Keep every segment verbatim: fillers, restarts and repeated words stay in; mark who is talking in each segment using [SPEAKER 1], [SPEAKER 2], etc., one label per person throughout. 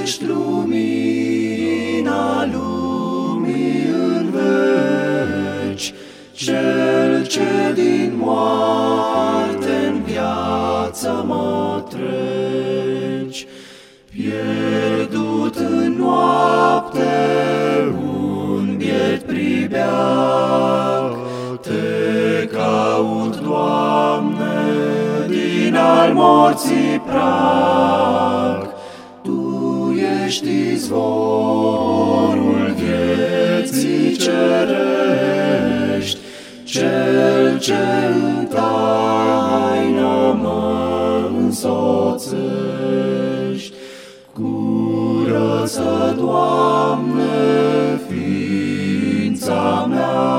[SPEAKER 1] ești lumina lumii în veci, Cel ce din moarte-n viață mă treci. Pierdut în noapte, un biet pribeag, Te caut, Doamne, din al morții prag. Tu ești izvorul vieții cerești, Cel ce în taină mă însoțești. Curăță, Doamne, ființa mea,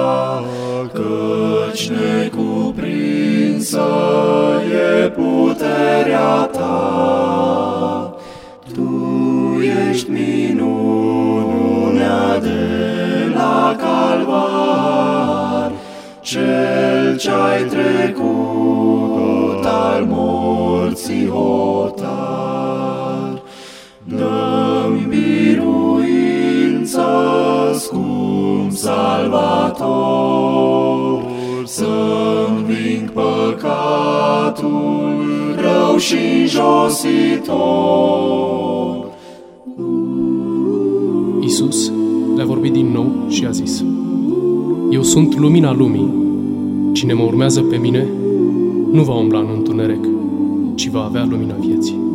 [SPEAKER 1] căci necuprinsă e puterea Ta. Tu ești minunea de la Calvar, Cel ce-ai trecut al morții hotar. Dă-mi biruință, scump Salvator, să-mi ving păcatul rău și înjositor.
[SPEAKER 2] Iisus le-a vorbit din nou și a zis: Eu sunt lumina lumii. Cine mă urmează pe mine nu va umbla în întuneric, ci va avea lumina vieții.